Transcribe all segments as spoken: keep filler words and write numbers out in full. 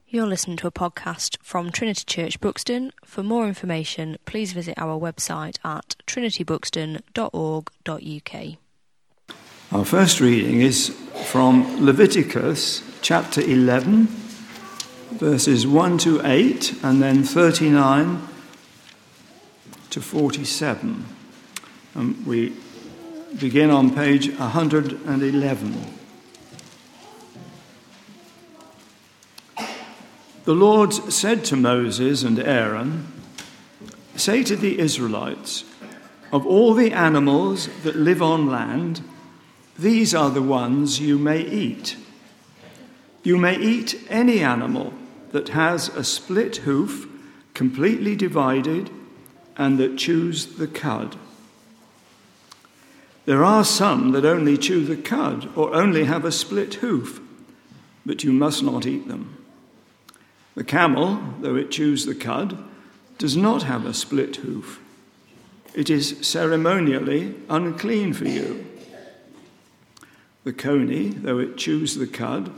You're listening to a podcast from Trinity Church Buxton. For more information, please visit our website at trinity buxton dot org dot U K. Our first reading is from Leviticus chapter eleven, verses one to eight, and then thirty-nine to forty-seven. And we begin on page one hundred eleven. The Lord said to Moses and Aaron, "Say to the Israelites, of all the animals that live on land, these are the ones you may eat. You may eat any animal that has a split hoof, completely divided, and that chews the cud. There are some that only chew the cud or only have a split hoof, but you must not eat them. The camel, though it chews the cud, does not have a split hoof. It is ceremonially unclean for you. The coney, though it chews the cud,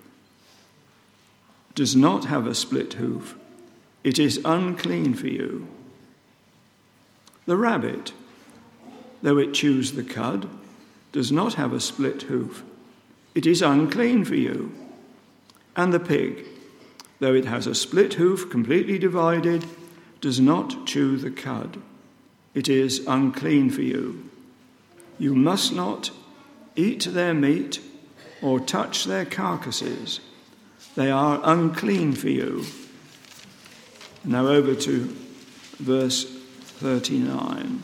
does not have a split hoof. It is unclean for you. The rabbit, though it chews the cud, does not have a split hoof. It is unclean for you. And the pig, though it has a split hoof completely divided, does not chew the cud. It is unclean for you. You must not eat their meat or touch their carcasses. They are unclean for you." Now over to verse thirty-nine.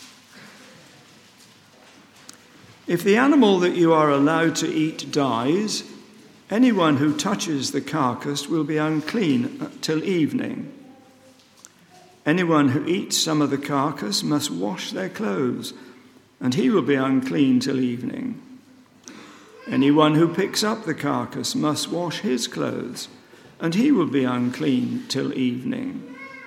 "If the animal that you are allowed to eat dies, anyone who touches the carcass will be unclean till evening. Anyone who eats some of the carcass must wash their clothes, and he will be unclean till evening. Anyone who picks up the carcass must wash his clothes, and he will be unclean till evening.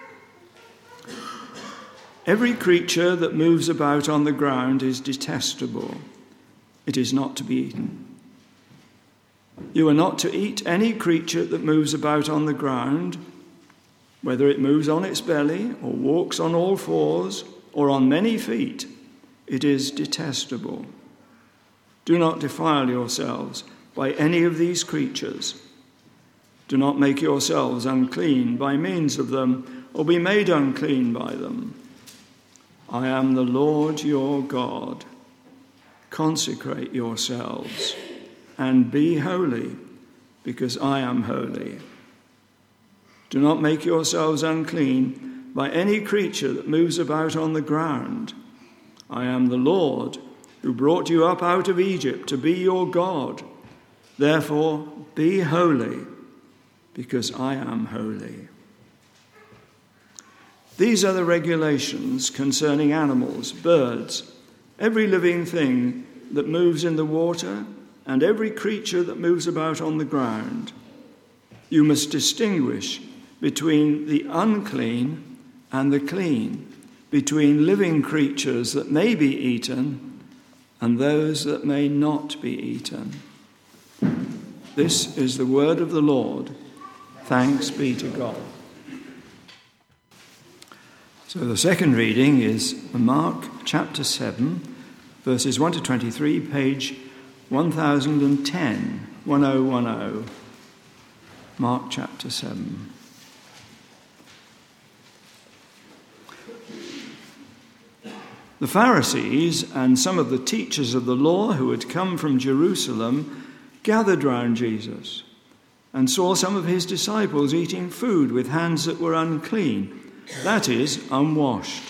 Every creature that moves about on the ground is detestable. It is not to be eaten. You are not to eat any creature that moves about on the ground, whether it moves on its belly or walks on all fours or on many feet. It is detestable. Do not defile yourselves by any of these creatures. Do not make yourselves unclean by means of them or be made unclean by them. I am the Lord your God. Consecrate yourselves and be holy, because I am holy. Do not make yourselves unclean by any creature that moves about on the ground. I am the Lord, who brought you up out of Egypt to be your God. Therefore, be holy, because I am holy." These are the regulations concerning animals, birds, every living thing that moves in the water, and every creature that moves about on the ground. You must distinguish between the unclean and the clean, between living creatures that may be eaten and those that may not be eaten. This is the word of the Lord. Thanks be to God. So the second reading is Mark chapter seven, verses one to twenty-three, page one thousand ten, ten ten, Mark chapter seven. The Pharisees and some of the teachers of the law who had come from Jerusalem gathered round Jesus and saw some of his disciples eating food with hands that were unclean, that is, unwashed.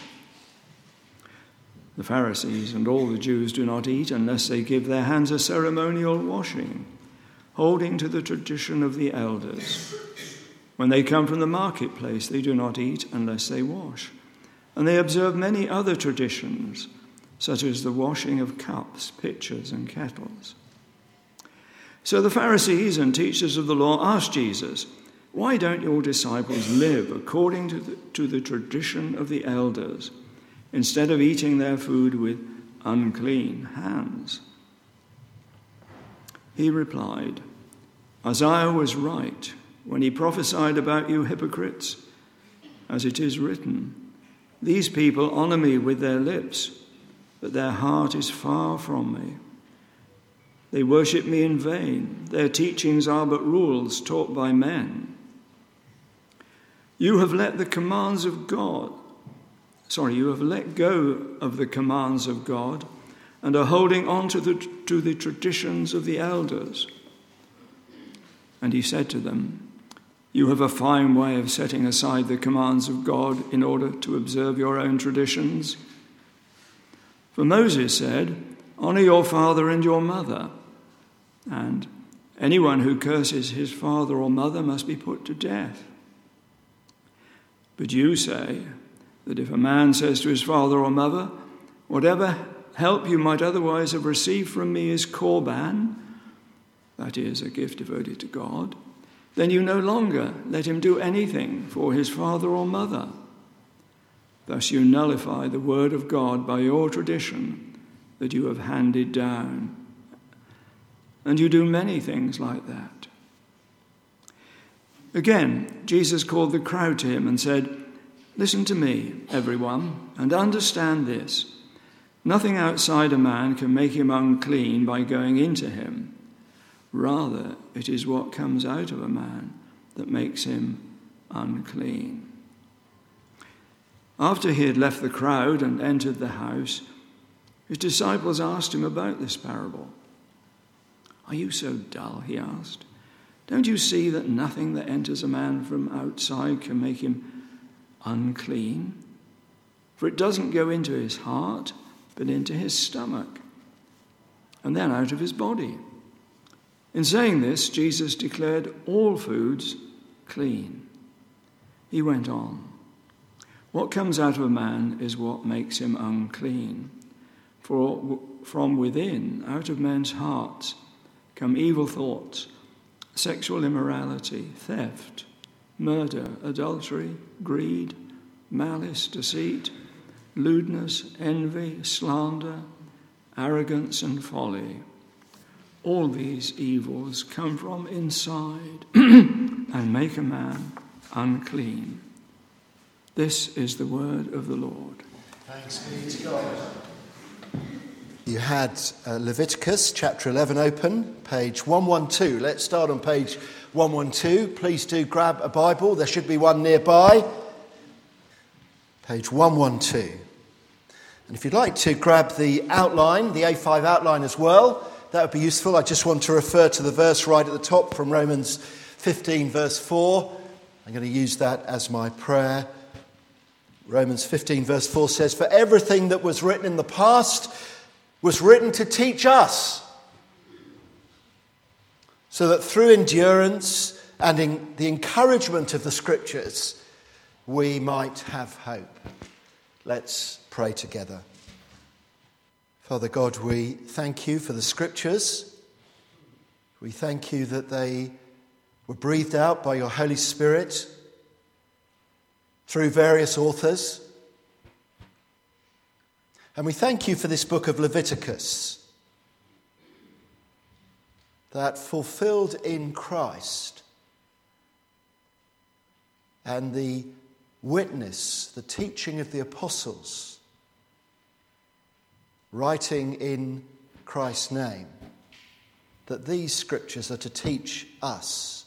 The Pharisees and all the Jews do not eat unless they give their hands a ceremonial washing, holding to the tradition of the elders. When they come from the marketplace, they do not eat unless they wash. And they observe many other traditions, such as the washing of cups, pitchers, and kettles. So the Pharisees and teachers of the law asked Jesus, "Why don't your disciples live according to the, to the tradition of the elders, instead of eating their food with unclean hands?" He replied, "Isaiah was right when he prophesied about you hypocrites, as it is written, "These people honor me with their lips, but their heart is far from me. They worship me in vain. Their teachings are but rules taught by men." You have let the commands of God, sorry, you have let go of the commands of God and are holding on to the, to the traditions of the elders. And he said to them, "You have a fine way of setting aside the commands of God in order to observe your own traditions. For Moses said, 'Honor your father and your mother,' and 'Anyone who curses his father or mother must be put to death.' But you say that if a man says to his father or mother, 'Whatever help you might otherwise have received from me is korban,' that is, a gift devoted to God, then you no longer let him do anything for his father or mother. Thus you nullify the word of God by your tradition that you have handed down. And you do many things like that." Again, Jesus called the crowd to him and said, "Listen to me, everyone, and understand this. Nothing outside a man can make him unclean by going into him. Rather, it is what comes out of a man that makes him unclean." After he had left the crowd and entered the house, his disciples asked him about this parable. "Are you so dull?" he asked. "Don't you see that nothing that enters a man from outside can make him unclean? For it doesn't go into his heart, but into his stomach, and then out of his body." In saying this, Jesus declared all foods clean. He went on, "What comes out of a man is what makes him unclean. For from within, out of men's hearts, come evil thoughts, sexual immorality, theft, murder, adultery, greed, malice, deceit, lewdness, envy, slander, arrogance, and folly. All these evils come from inside and make a man unclean." This is the word of the Lord. Thanks be to God. You had uh, Leviticus chapter eleven open, page one twelve. Let's start on page one twelve. Please do grab a Bible. There should be one nearby. Page one twelve. And if you'd like to grab the outline, the A five outline as well, that would be useful. I just want to refer to the verse right at the top from Romans fifteen, verse four. I'm going to use that as my prayer. Romans fifteen, verse four says, "For everything that was written in the past was written to teach us, so that through endurance and in the encouragement of the Scriptures, we might have hope." Let's pray together. Father God, we thank you for the Scriptures. We thank you that they were breathed out by your Holy Spirit through various authors. And we thank you for this book of Leviticus that fulfilled in Christ and the witness, the teaching of the apostles, writing in Christ's name, that these scriptures are to teach us.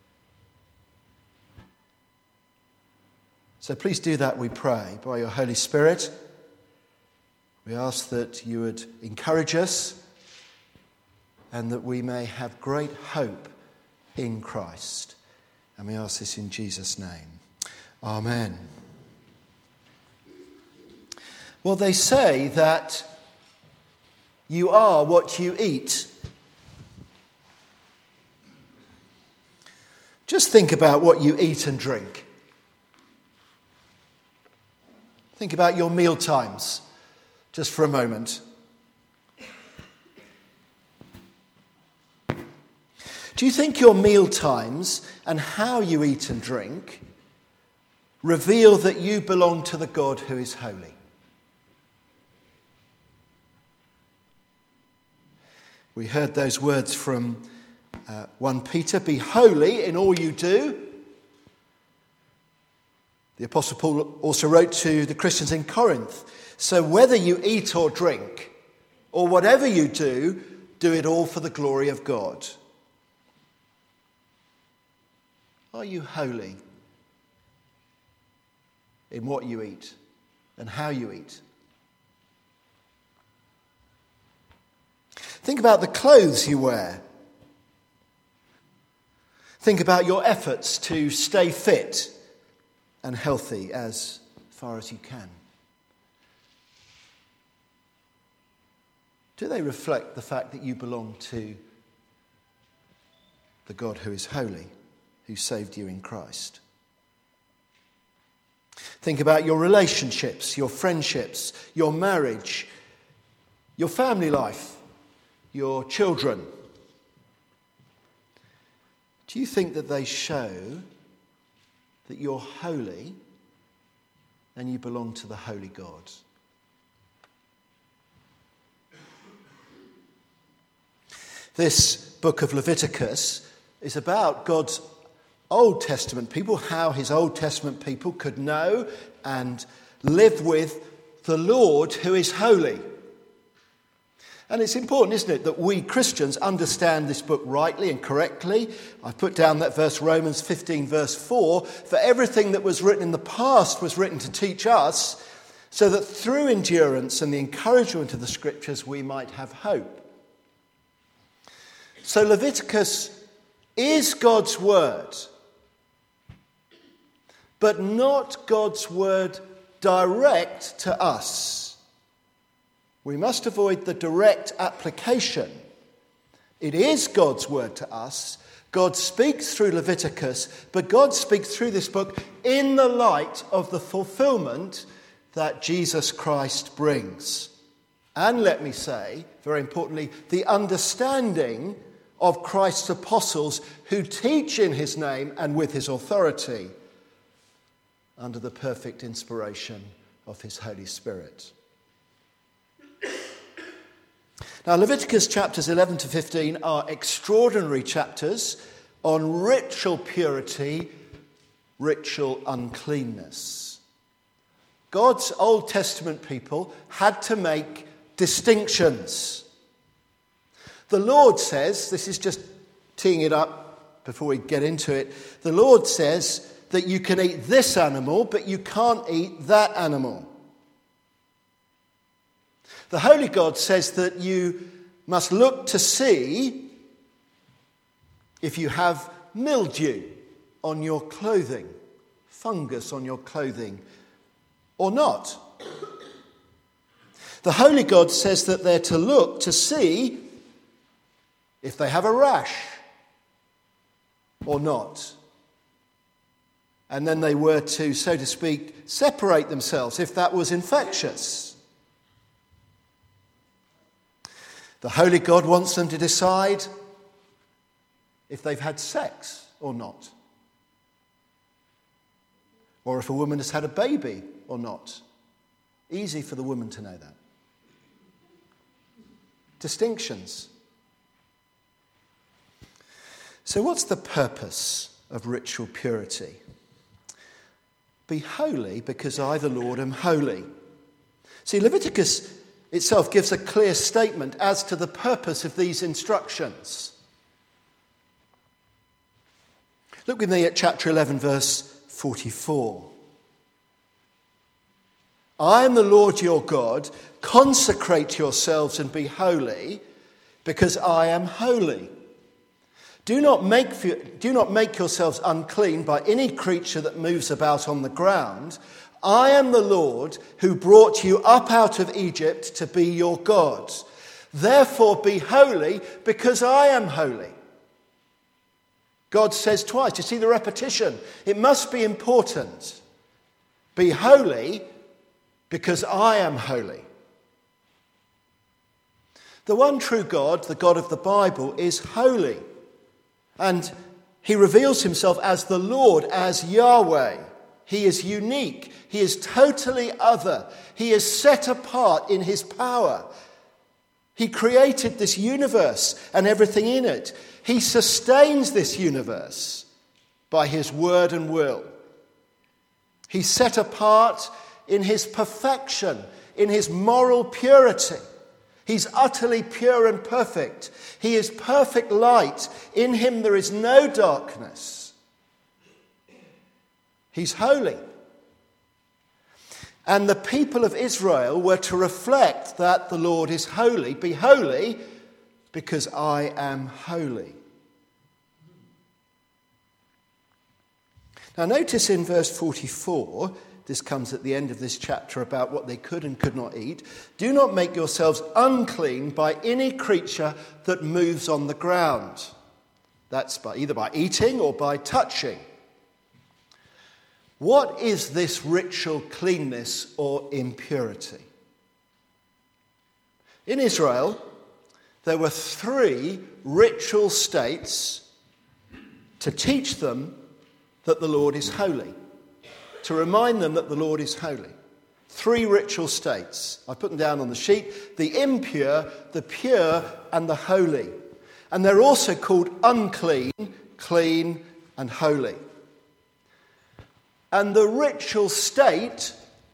So please do that, we pray, by your Holy Spirit. We ask that you would encourage us and that we may have great hope in Christ. And we ask this in Jesus' name. Amen. Well, they say that you are what you eat. Just think about what you eat and drink. Think about your meal times, just for a moment. Do you think your meal times and how you eat and drink reveal that you belong to the God who is holy? We heard those words from uh, First Peter, be holy in all you do. The Apostle Paul also wrote to the Christians in Corinth, so whether you eat or drink, or whatever you do, do it all for the glory of God. Are you holy in what you eat and how you eat? Think about the clothes you wear. Think about your efforts to stay fit and healthy as far as you can. Do they reflect the fact that you belong to the God who is holy, who saved you in Christ? Think about your relationships, your friendships, your marriage, your family life, your children. Do you think that they show that you're holy and you belong to the holy God? This book of Leviticus is about God's Old Testament people, how his Old Testament people could know and live with the Lord who is holy. And it's important, isn't it, that we Christians understand this book rightly and correctly. I put down that verse, Romans fifteen, verse four, for everything that was written in the past was written to teach us, so that through endurance and the encouragement of the Scriptures we might have hope. So Leviticus is God's word, but not God's word direct to us. We must avoid the direct application. It is God's word to us. God speaks through Leviticus, but God speaks through this book in the light of the fulfillment that Jesus Christ brings. And let me say, very importantly, the understanding of Christ's apostles who teach in his name and with his authority under the perfect inspiration of his Holy Spirit. Now, Leviticus chapters eleven to fifteen are extraordinary chapters on ritual purity, ritual uncleanness. God's Old Testament people had to make distinctions. The Lord says, this is just teeing it up before we get into it, the Lord says that you can eat this animal, but you can't eat that animal. The Holy God says that you must look to see if you have mildew on your clothing, fungus on your clothing, or not. The Holy God says that they're to look to see if they have a rash or not. And then they were to, so to speak, separate themselves if that was infectious. The Holy God wants them to decide if they've had sex or not. Or if a woman has had a baby or not. Easy for the woman to know that. Distinctions. So what's the purpose of ritual purity? Be holy because I, the Lord, am holy. See, Leviticus itself gives a clear statement as to the purpose of these instructions. Look with me at chapter eleven, verse forty-four. I am the Lord your God. Consecrate yourselves and be holy, because I am holy. Do not make, do not make yourselves unclean by any creature that moves about on the ground. I am the Lord who brought you up out of Egypt to be your God. Therefore be holy, because I am holy. God says twice. You see the repetition. It must be important. Be holy, because I am holy. The one true God, the God of the Bible, is holy. And he reveals himself as the Lord, as Yahweh. He is unique. He is totally other. He is set apart in his power. He created this universe and everything in it. He sustains this universe by his word and will. He's set apart in his perfection, in his moral purity. He's utterly pure and perfect. He is perfect light. In him there is no darkness. He's holy. And the people of Israel were to reflect that the Lord is holy. Be holy because I am holy. Now notice in verse forty-four, this comes at the end of this chapter about what they could and could not eat. Do not make yourselves unclean by any creature that moves on the ground. That's by either by eating or by touching. What is this ritual cleanness or impurity? In Israel, there were three ritual states to teach them that the Lord is holy, to remind them that the Lord is holy. Three ritual states. I put them down on the sheet. The impure, the pure, and the holy. And they're also called unclean, clean, and holy. And the ritual state,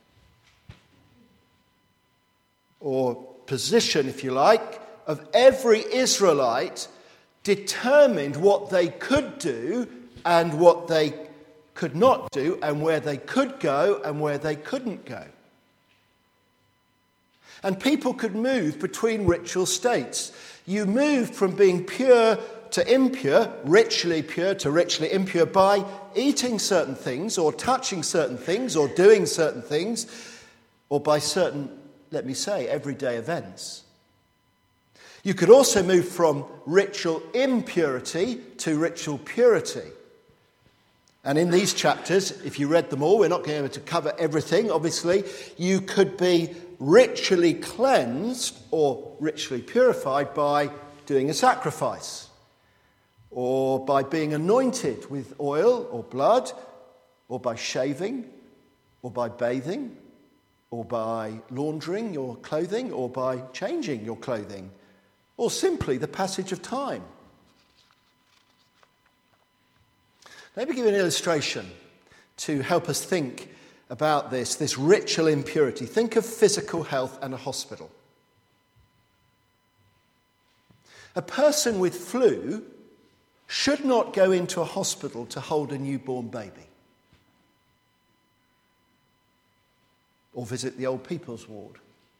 or position, if you like, of every Israelite determined what they could do and what they could not do, and where they could go and where they couldn't go. And people could move between ritual states. You moved from being pure to impure, ritually pure to ritually impure, by eating certain things or touching certain things or doing certain things, or by certain, let me say, everyday events. You could also move from ritual impurity to ritual purity. And in these chapters, if you read them all, we're not going to be able to cover everything, obviously. You could be ritually cleansed or ritually purified by doing a sacrifice, or by being anointed with oil or blood, or by shaving, or by bathing, or by laundering your clothing, or by changing your clothing, or simply the passage of time. Let me give you an illustration to help us think about this, this ritual impurity. Think of physical health and a hospital. A person with flu should not go into a hospital to hold a newborn baby or visit the old people's ward.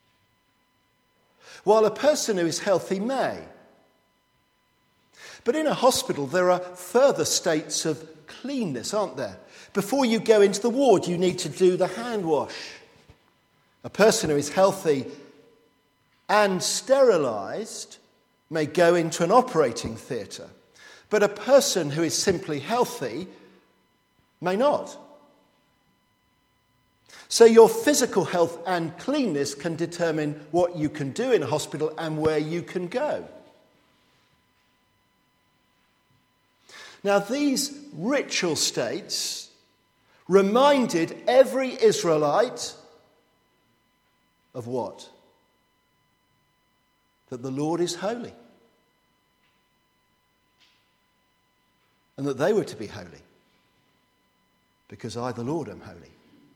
While a person who is healthy may. But in a hospital, there are further states of cleanness, aren't there? Before you go into the ward, you need to do the hand wash. A person who is healthy and sterilised may go into an operating theatre, but a person who is simply healthy may not. So your physical health and cleanness can determine what you can do in a hospital and where you can go. Now, these ritual states reminded every Israelite of what? That the Lord is holy. And that they were to be holy. Because I, the Lord, am holy.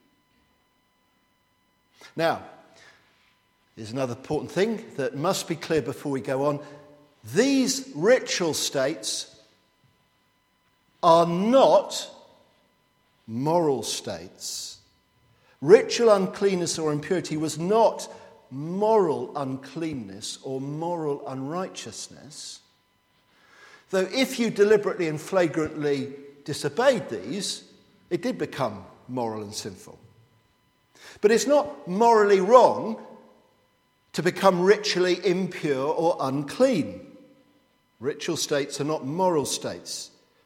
Now, there's another important thing that must be clear before we go on. These ritual states are not moral states. Ritual uncleanness or impurity was not moral uncleanness or moral unrighteousness. Though if you deliberately and flagrantly disobeyed these, it did become moral and sinful. But it's not morally wrong to become ritually impure or unclean. Ritual states are not moral states.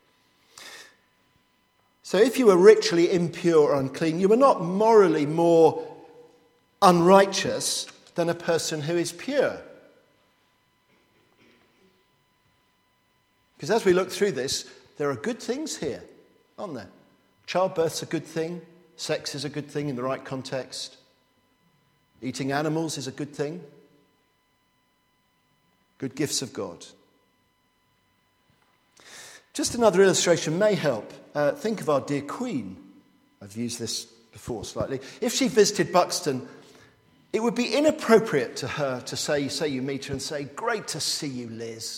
So if you were ritually impure or unclean, you were not morally more unrighteous than a person who is pure. Because as we look through this, there are good things here, aren't there? Childbirth's a good thing. Sex is a good thing in the right context. Eating animals is a good thing. Good gifts of God. Just another illustration may help. Uh, think of our dear Queen. I've used this before slightly. If she visited Buxton, it would be inappropriate to her to say, say you meet her and say, "Great to see you, Liz."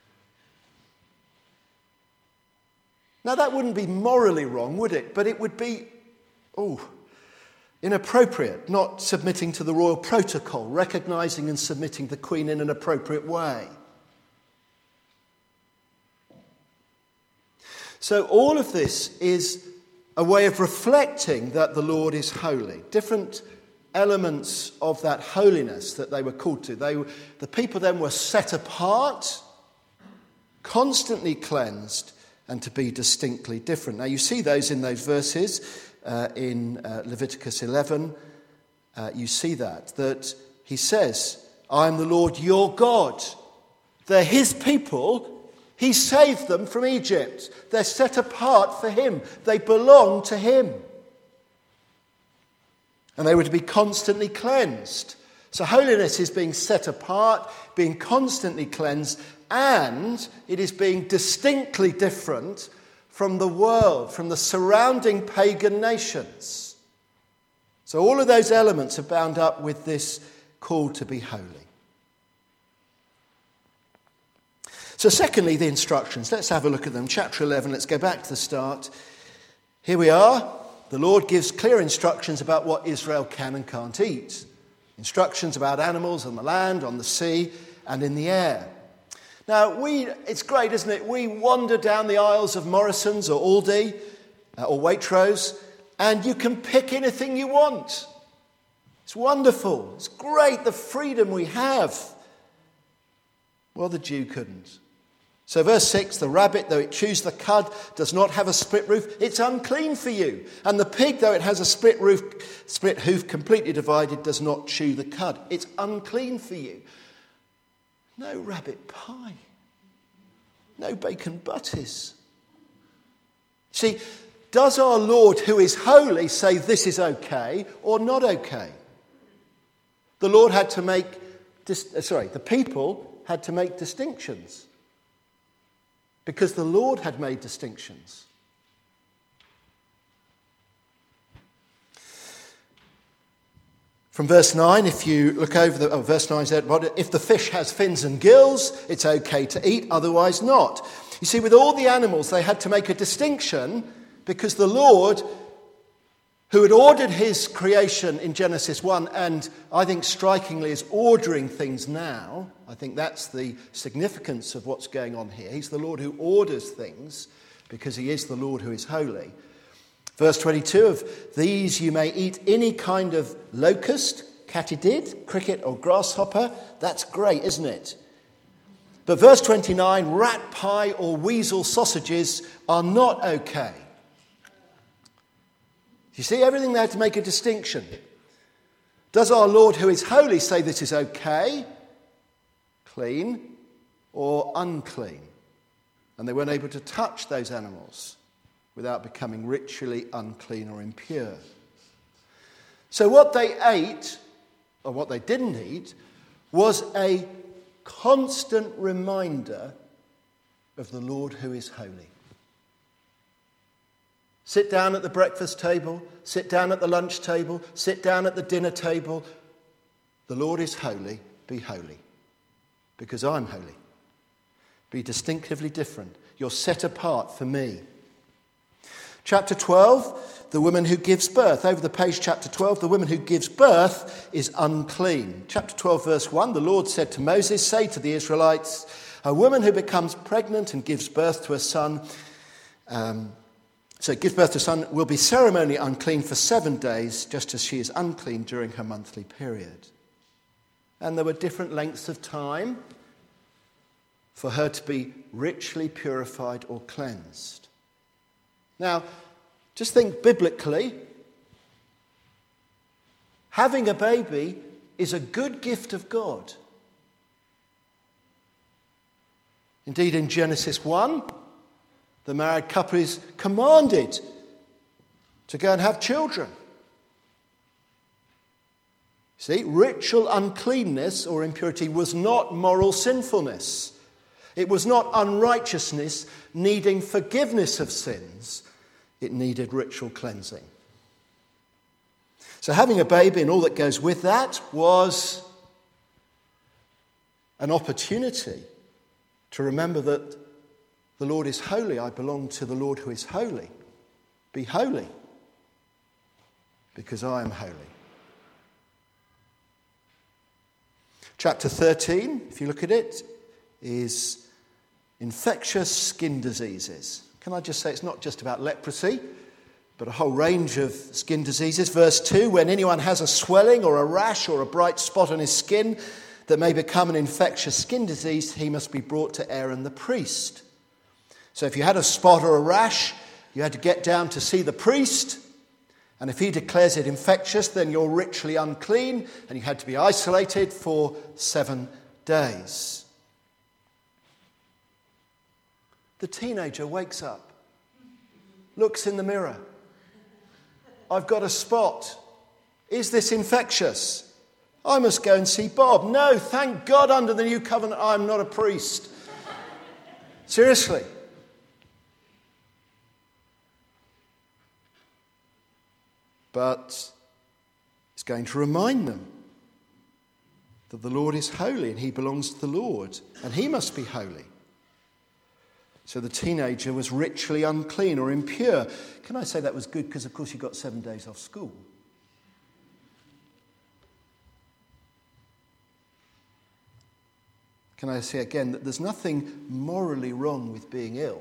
Now, that wouldn't be morally wrong, would it? But it would be, oh, inappropriate, not submitting to the royal protocol, recognising and submitting the Queen in an appropriate way. So all of this is a way of reflecting that the Lord is holy. Different elements of that holiness that they were called to. They, the people then were set apart, constantly cleansed, and to be distinctly different. Now you see those in those verses uh, in uh, Leviticus eleven. Uh, you see that, that he says, "I am the Lord your God." They're his people. He saved them from Egypt. They're set apart for him. They belong to him. And they were to be constantly cleansed. So holiness is being set apart, being constantly cleansed, and it is being distinctly different from the world, from the surrounding pagan nations. So all of those elements are bound up with this call to be holy. So secondly, the instructions. Let's have a look at them. Chapter eleven, let's go back to the start. Here we are. The Lord gives clear instructions about what Israel can and can't eat. Instructions about animals on the land, on the sea, and in the air. Now, we it's great, isn't it? We wander down the aisles of Morrison's or Aldi uh, or Waitrose, and you can pick anything you want. It's wonderful. It's great, the freedom we have. Well, the Jew couldn't. So verse six, "The rabbit, though it chews the cud, does not have a split roof. It's unclean for you. And the pig, though it has a split roof, split hoof completely divided, does not chew the cud. It's unclean for you." No rabbit pie. No bacon butties. See, does our Lord, who is holy, say this is okay or not okay? The Lord had to make, sorry, the people had to make distinctions. Because the Lord had made distinctions. From verse nine, if you look over the, oh, verse nine said, "If the fish has fins and gills, it's okay to eat, otherwise not." You see, with all the animals, they had to make a distinction because the Lord, who had ordered his creation in Genesis one, and I think strikingly is ordering things now. I think that's the significance of what's going on here. He's the Lord who orders things because he is the Lord who is holy. Verse twenty-two, "Of these you may eat any kind of locust, katydid, cricket or grasshopper." That's great, isn't it? But verse twenty-nine, "Rat pie or weasel sausages are not okay." You see, everything they had to make a distinction. Does our Lord, who is holy, say this is okay, clean, or unclean? And they weren't able to touch those animals without becoming ritually unclean or impure. So what they ate, or what they didn't eat, was a constant reminder of the Lord who is holy. Sit down at the breakfast table, sit down at the lunch table, sit down at the dinner table. The Lord is holy, be holy, because I'm holy. Be distinctively different. You're set apart for me. Chapter twelve, the woman who gives birth. Over the page, chapter twelve, the woman who gives birth is unclean. Chapter twelve, verse one, the Lord said to Moses, "Say to the Israelites, a woman who becomes pregnant and gives birth to a son, um, so gives birth to a son, will be ceremonially unclean for seven days, just as she is unclean during her monthly period." And there were different lengths of time for her to be ritually purified or cleansed. Now, just think biblically, having a baby is a good gift of God. Indeed, in Genesis one, the married couple is commanded to go and have children. See, ritual uncleanness or impurity was not moral sinfulness. It was not unrighteousness needing forgiveness of sins. It needed ritual cleansing. So having a baby and all that goes with that was an opportunity to remember that the Lord is holy. I belong to the Lord who is holy. Be holy, because I am holy. Chapter thirteen, if you look at it, is infectious skin diseases. Can I just say it's not just about leprosy, but a whole range of skin diseases. Verse two, when anyone has a swelling or a rash or a bright spot on his skin that may become an infectious skin disease, he must be brought to Aaron the priest. So if you had a spot or a rash, you had to get down to see the priest, and if he declares it infectious, then you're ritually unclean, and you had to be isolated for seven days. The teenager wakes up, looks in the mirror. I've got a spot. Is this infectious? I must go and see Bob. No, thank God under the new covenant I'm not a priest. Seriously. But it's going to remind them that the Lord is holy and he belongs to the Lord and he must be holy. So the teenager was ritually unclean or impure. Can I say that was good? Because, of course, you got seven days off school. Can I say again that there's nothing morally wrong with being ill?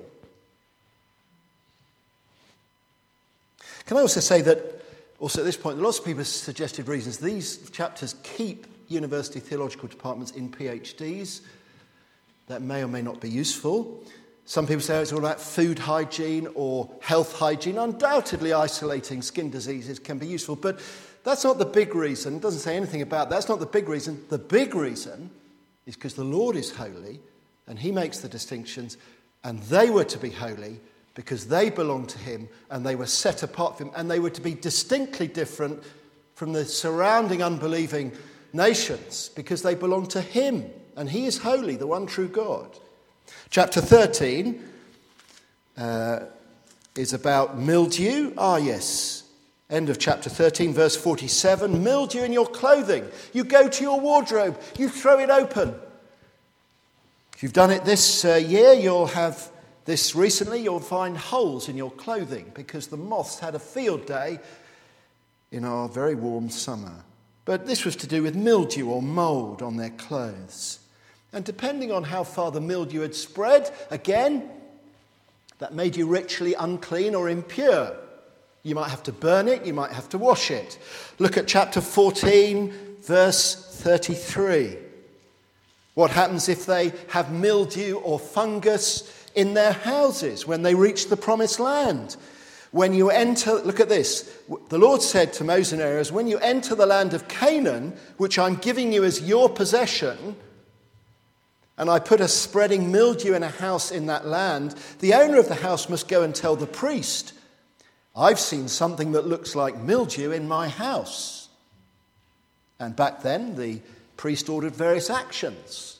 Can I also say that, also at this point, lots of people have suggested reasons. These chapters keep university theological departments in PhDs. That may or may not be useful. Some people say it's all about food hygiene or health hygiene. Undoubtedly, isolating skin diseases can be useful, but that's not the big reason. It doesn't say anything about that. That's not the big reason. The big reason is because the Lord is holy and he makes the distinctions, and they were to be holy because they belonged to him and they were set apart from him, and they were to be distinctly different from the surrounding unbelieving nations because they belonged to him, and he is holy, the one true God. Chapter thirteen uh, is about mildew. Ah, yes. End of chapter thirteen, verse forty-seven. Mildew in your clothing. You go to your wardrobe. You throw it open. If you've done it this uh, year, you'll have this recently, you'll find holes in your clothing because the moths had a field day in our very warm summer. But this was to do with mildew or mould on their clothes. And depending on how far the mildew had spread, again, that made you ritually unclean or impure. You might have to burn it, you might have to wash it. Look at chapter fourteen, verse thirty-three. What happens if they have mildew or fungus in their houses when they reach the promised land? When you enter, look at this. The Lord said to Moses and Aaron, when you enter the land of Canaan, which I'm giving you as your possession, and I put a spreading mildew in a house in that land, the owner of the house must go and tell the priest, I've seen something that looks like mildew in my house. And back then, the priest ordered various actions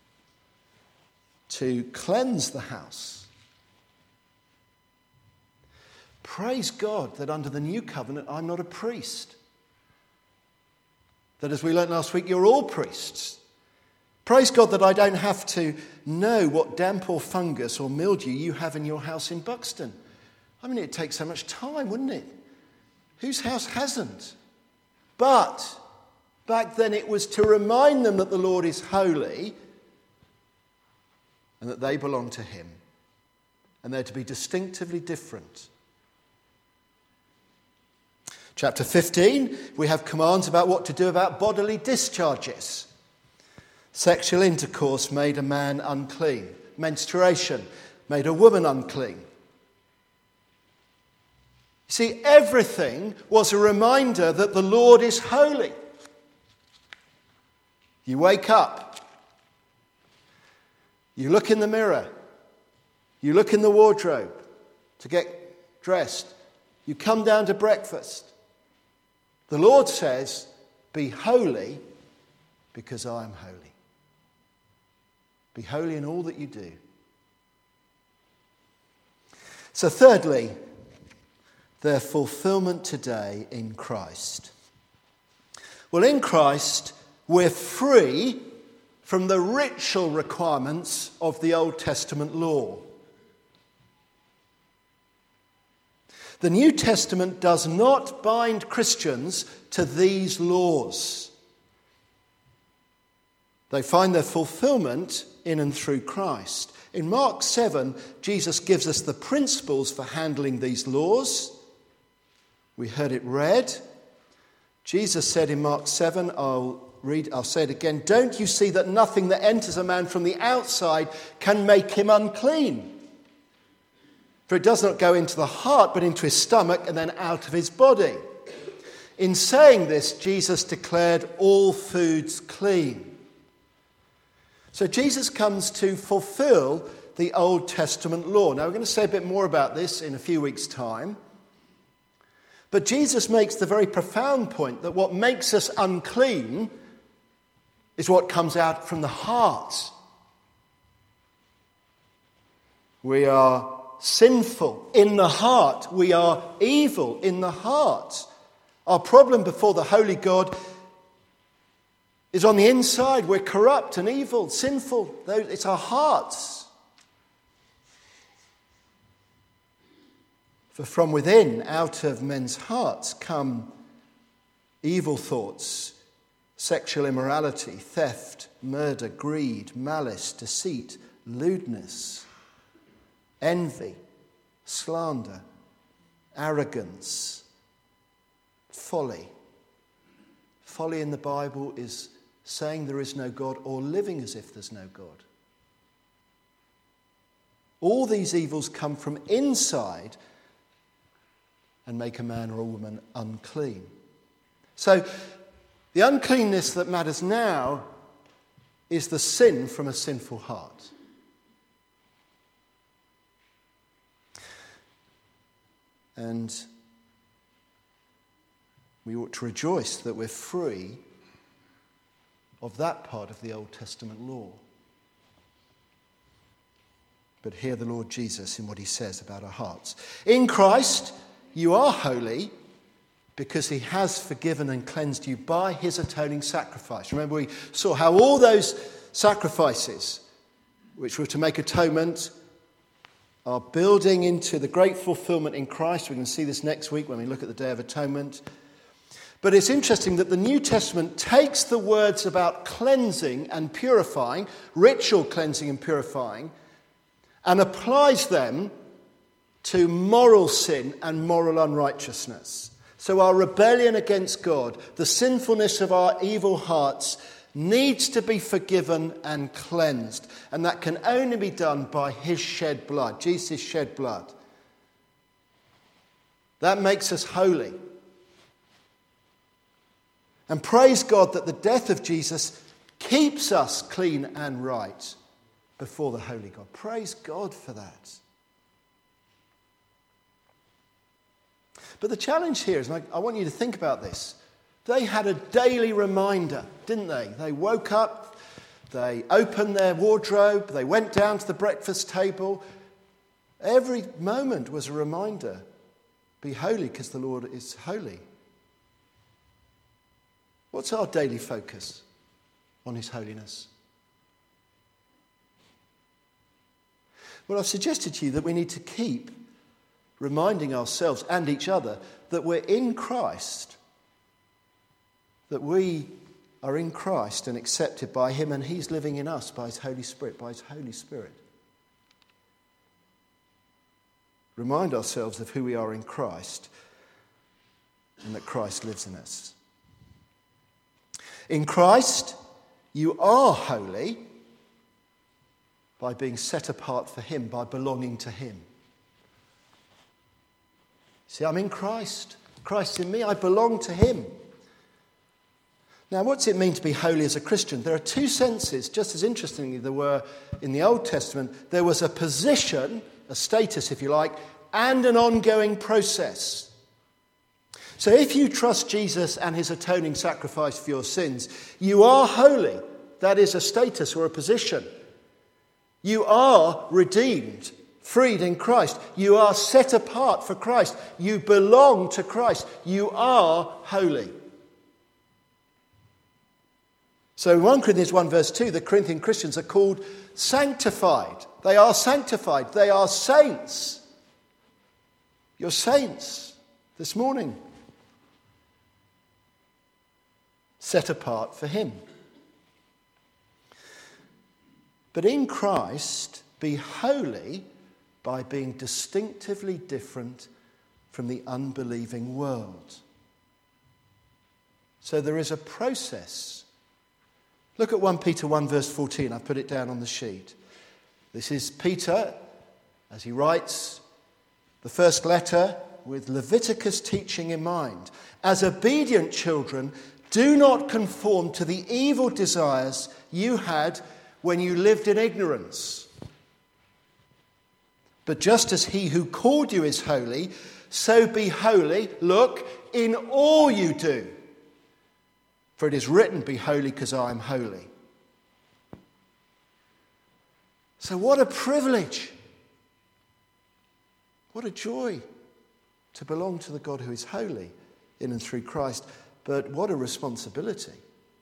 to cleanse the house. Praise God that under the new covenant, I'm not a priest. That as we learned last week, you're all priests. Praise God that I don't have to know what damp or fungus or mildew you have in your house in Buxton. I mean, it'd take so much time, wouldn't it? Whose house hasn't? But back then it was to remind them that the Lord is holy and that they belong to him. And they're to be distinctively different. Chapter fifteen, we have commands about what to do about bodily discharges. Sexual intercourse made a man unclean. Menstruation made a woman unclean. You see, everything was a reminder that the Lord is holy. You wake up. You look in the mirror. You look in the wardrobe to get dressed. You come down to breakfast. The Lord says, be holy because I am holy. Be holy in all that you do. So thirdly, their fulfillment today in Christ. Well, in Christ, we're free from the ritual requirements of the Old Testament law. The New Testament does not bind Christians to these laws. They find their fulfillment in and through Christ. In Mark seven, Jesus gives us the principles for handling these laws. We heard it read. Jesus said in Mark seven, I'll read, I'll say it again, "Don't you see that nothing that enters a man from the outside can make him unclean? For it does not go into the heart, but into his stomach and then out of his body." In saying this, Jesus declared all foods clean. So Jesus comes to fulfill the Old Testament law. Now we're going to say a bit more about this in a few weeks' time. But Jesus makes the very profound point that what makes us unclean is what comes out from the heart. We are sinful in the heart. We are evil in the heart. Our problem before the holy God is on the inside. We're corrupt and evil, sinful. It's our hearts. For from within, out of men's hearts, come evil thoughts, sexual immorality, theft, murder, greed, malice, deceit, lewdness, envy, slander, arrogance, folly. Folly in the Bible is saying there is no God or living as if there's no God. All these evils come from inside and make a man or a woman unclean. So the uncleanness that matters now is the sin from a sinful heart. And we ought to rejoice that we're free of that part of the Old Testament law. But hear the Lord Jesus in what he says about our hearts. In Christ, you are holy because he has forgiven and cleansed you by his atoning sacrifice. Remember, we saw how all those sacrifices, which were to make atonement, are building into the great fulfillment in Christ. We can see this next week when we look at the Day of Atonement. But it's interesting that the New Testament takes the words about cleansing and purifying, ritual cleansing and purifying, and applies them to moral sin and moral unrighteousness. So our rebellion against God, the sinfulness of our evil hearts, needs to be forgiven and cleansed. And that can only be done by his shed blood, Jesus' shed blood. That makes us holy. And praise God that the death of Jesus keeps us clean and right before the holy God. Praise God for that. But the challenge here is, and I, I want you to think about this, they had a daily reminder, didn't they? They woke up, they opened their wardrobe, they went down to the breakfast table. Every moment was a reminder, be holy because the Lord is holy. What's our daily focus on his holiness? Well, I've suggested to you that we need to keep reminding ourselves and each other that we're in Christ, that we are in Christ and accepted by him, and he's living in us by his Holy Spirit, by his Holy Spirit. Remind ourselves of who we are in Christ and that Christ lives in us. In Christ, you are holy by being set apart for him, by belonging to him. See, I'm in Christ. Christ's in me. I belong to him. Now, what's it mean to be holy as a Christian? There are two senses, just as interestingly there were in the Old Testament. There was a position, a status, if you like, and an ongoing process. So if you trust Jesus and his atoning sacrifice for your sins, you are holy. That is a status or a position. You are redeemed, freed in Christ. You are set apart for Christ. You belong to Christ. You are holy. So in First Corinthians one verse two, the Corinthian Christians are called sanctified. They are sanctified. They are saints. You're saints this morning. Set apart for him. But in Christ, be holy by being distinctively different from the unbelieving world. So there is a process. Look at First Peter one verse fourteen. I've put it down on the sheet. This is Peter as he writes the first letter with Leviticus teaching in mind. As obedient children, do not conform to the evil desires you had when you lived in ignorance. But just as he who called you is holy, so be holy, look, in all you do. For it is written, be holy because I am holy. So what a privilege. What a joy to belong to the God who is holy in and through Christ. But what a responsibility.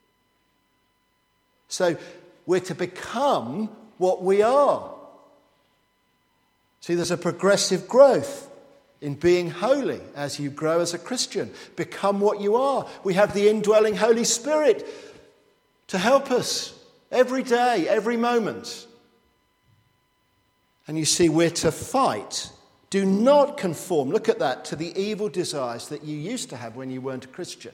So we're to become what we are. See, there's a progressive growth in being holy as you grow as a Christian. Become what you are. We have the indwelling Holy Spirit to help us every day, every moment. And you see, we're to fight. Do not conform, look at that, to the evil desires that you used to have when you weren't a Christian.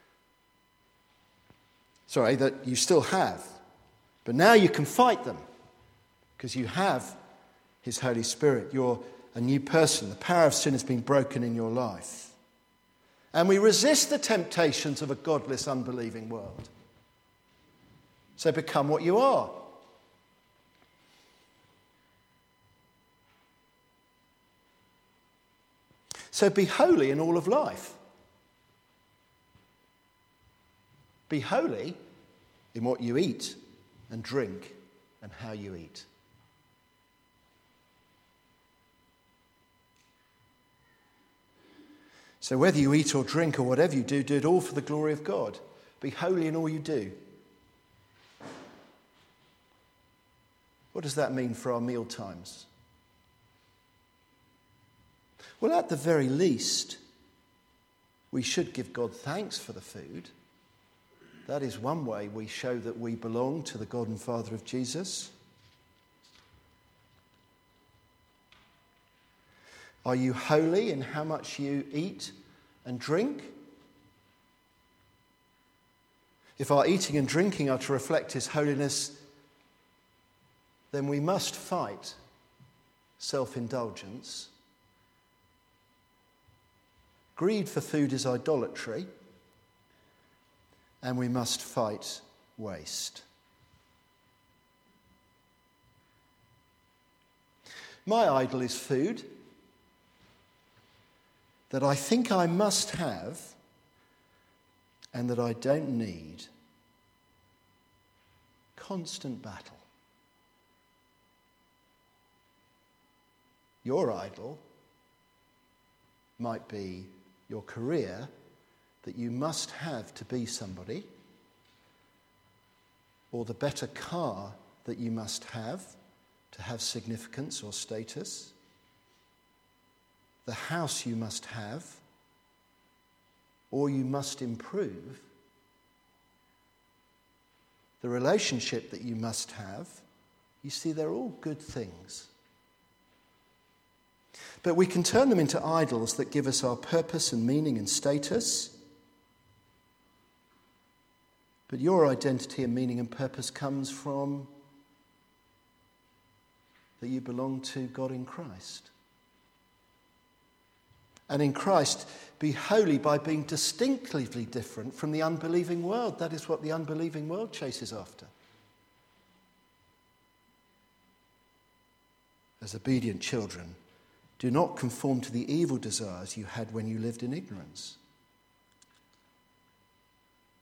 Sorry, that you still have. But now you can fight them because you have his Holy Spirit. You're a new person. The power of sin has been broken in your life. And we resist the temptations of a godless, unbelieving world. So become what you are. So be holy in all of life. Be holy in what you eat and drink and how you eat. So whether you eat or drink or whatever you do, do it all for the glory of God. Be holy in all you do. What does that mean for our meal times? Well, at the very least, we should give God thanks for the food. That is one way we show that we belong to the God and Father of Jesus. Are you holy in how much you eat and drink? If our eating and drinking are to reflect his holiness, then we must fight self-indulgence. Greed for food is idolatry, and we must fight waste. My idol is food that I think I must have and that I don't need. Constant battle. Your idol might be your career that you must have to be somebody, or the better car that you must have to have significance or status, the house you must have, or you must improve, the relationship that you must have. You see, they're all good things. But we can turn them into idols that give us our purpose and meaning and status. But your identity and meaning and purpose comes from that you belong to God in Christ. And in Christ, be holy by being distinctly different from the unbelieving world. That is what the unbelieving world chases after. As obedient children, do not conform to the evil desires you had when you lived in ignorance.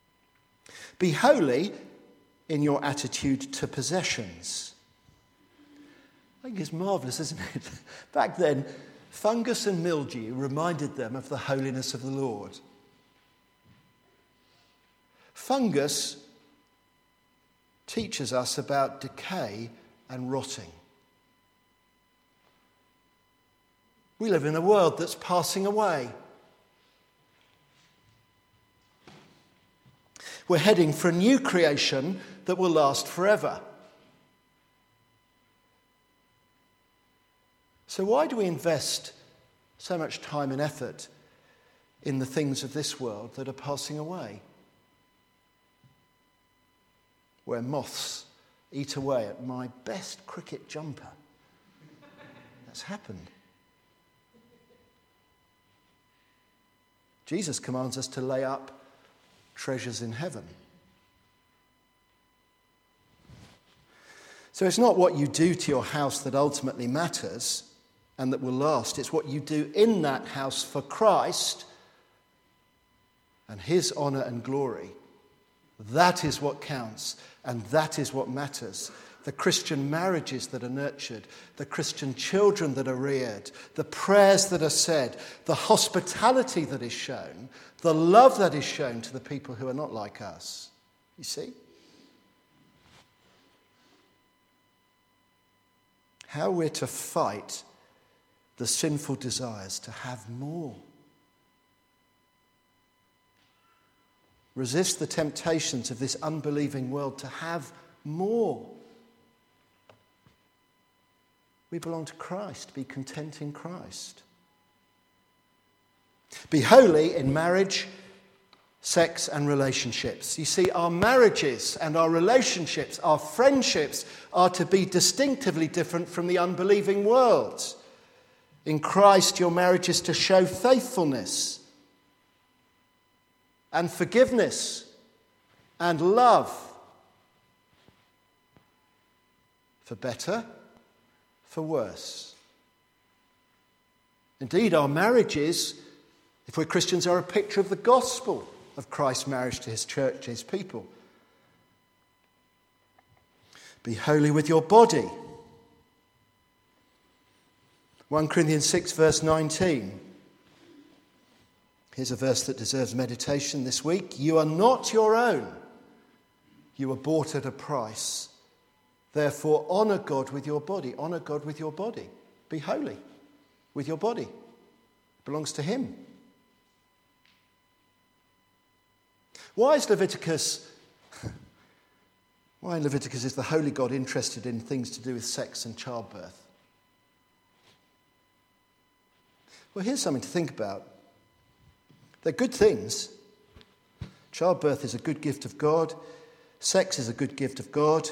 Be holy in your attitude to possessions. I think it's marvellous, isn't it? Back then, fungus and mildew reminded them of the holiness of the Lord. Fungus teaches us about decay and rotting. We live in a world that's passing away. We're heading for a new creation that will last forever. So why do we invest so much time and effort in the things of this world that are passing away? Where moths eat away at my best cricket jumper. That's happened. Jesus commands us to lay up treasures in heaven. So it's not what you do to your house that ultimately matters and that will last. It's what you do in that house for Christ and his honour and glory. That is what counts, and that is what matters. The Christian marriages that are nurtured, the Christian children that are reared, the prayers that are said, the hospitality that is shown, the love that is shown to the people who are not like us. You see? How we're to fight the sinful desires to have more. Resist the temptations of this unbelieving world to have more. We belong to Christ. Be content in Christ. Be holy in marriage, sex and relationships. You see, our marriages and our relationships, our friendships are to be distinctively different from the unbelieving world. In Christ, your marriage is to show faithfulness and forgiveness and love. For better, for worse. Indeed, our marriages, if we're Christians, are a picture of the gospel of Christ's marriage to his church, his people. Be holy with your body. First Corinthians six, verse nineteen. Here's a verse that deserves meditation this week. You are not your own. You were bought at a price. Therefore, honour God with your body. Honour God with your body. Be holy with your body. It belongs to him. Why is Leviticus, why in Leviticus is the Holy God interested in things to do with sex and childbirth? Well, here's something to think about. They're good things. Childbirth is a good gift of God. Sex is a good gift of God.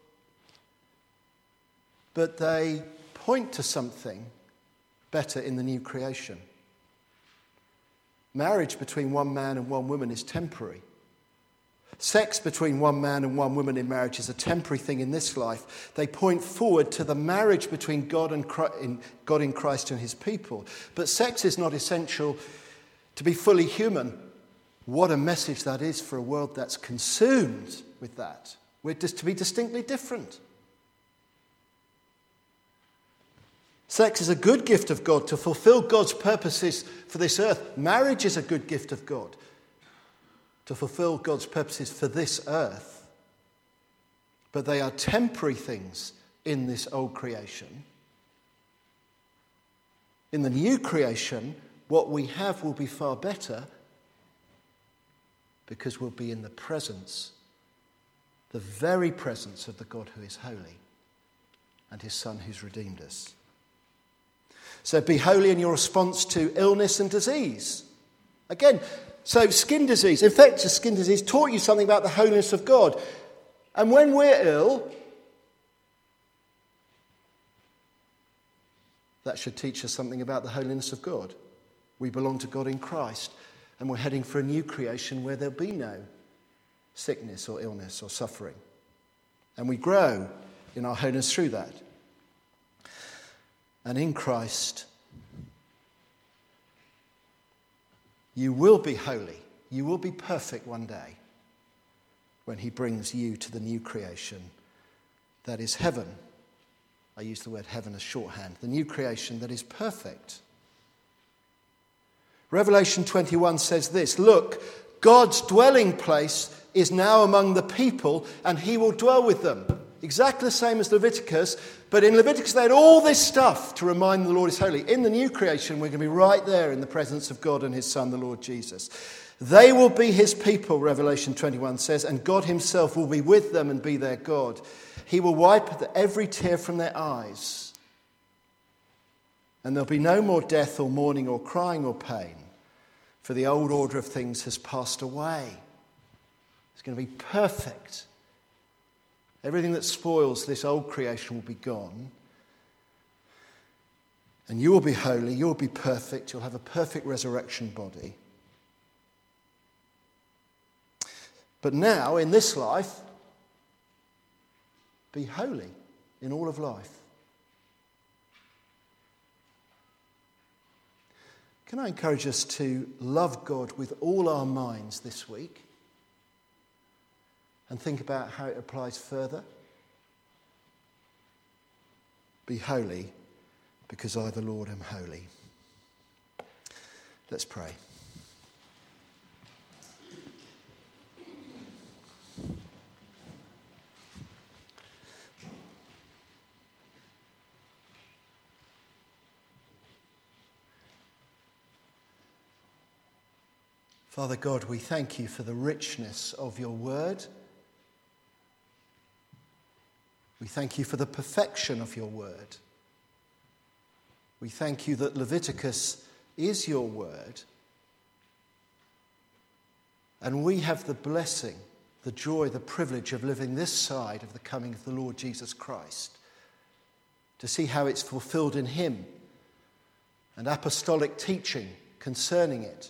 But they point to something better in the new creation. Marriage between one man and one woman is temporary. Sex between one man and one woman in marriage is a temporary thing in this life. They point forward to the marriage between God and Christ, in, God in Christ and his people. But sex is not essential to be fully human. What a message that is for a world that's consumed with that. We're just to be distinctly different. Sex is a good gift of God to fulfill God's purposes for this earth. Marriage is a good gift of God to fulfill God's purposes for this earth. But they are temporary things in this old creation. In the new creation, what we have will be far better because we'll be in the presence, the very presence of the God who is holy and his Son who's redeemed us. So be holy in your response to illness and disease. Again, so skin disease, infectious skin disease, taught you something about the holiness of God. And when we're ill, that should teach us something about the holiness of God. We belong to God in Christ, and we're heading for a new creation where there'll be no sickness or illness or suffering. And we grow in our holiness through that. And in Christ, you will be holy. You will be perfect one day when he brings you to the new creation that is heaven. I use the word heaven as shorthand, the new creation that is perfect. Revelation twenty-one says this, look, God's dwelling place is now among the people and he will dwell with them. Exactly the same as Leviticus, but in Leviticus they had all this stuff to remind them the Lord is holy. In the new creation we're going to be right there in the presence of God and his Son, the Lord Jesus. They will be his people, Revelation twenty-one says, and God himself will be with them and be their God. He will wipe every tear from their eyes. And there'll be no more death or mourning or crying or pain, for the old order of things has passed away. It's going to be perfect. Everything that spoils this old creation will be gone. And you will be holy, you will be perfect, you'll have a perfect resurrection body. But now, in this life, be holy in all of life. Can I encourage us to love God with all our minds this week and think about how it applies further? Be holy because I, the Lord, am holy. Let's pray. Father God, we thank you for the richness of your word. We thank you for the perfection of your word. We thank you that Leviticus is your word. And we have the blessing, the joy, the privilege of living this side of the coming of the Lord Jesus Christ, to see how it's fulfilled in him and apostolic teaching concerning it.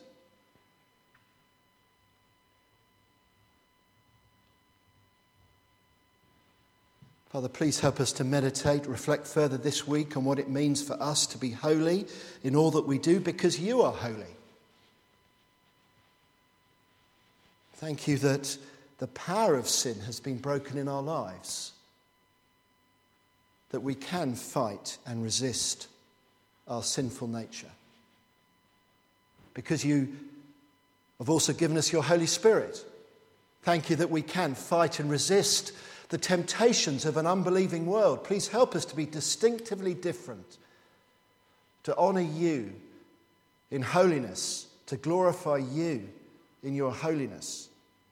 Father, please help us to meditate, reflect further this week on what it means for us to be holy in all that we do, because you are holy. Thank you that the power of sin has been broken in our lives, that we can fight and resist our sinful nature, because you have also given us your Holy Spirit. Thank you that we can fight and resist the temptations of an unbelieving world. Please help us to be distinctively different, to honour you in holiness, to glorify you in your holiness.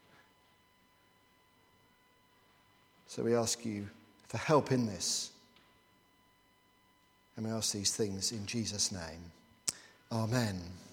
So we ask you for help in this. And we ask these things in Jesus' name. Amen.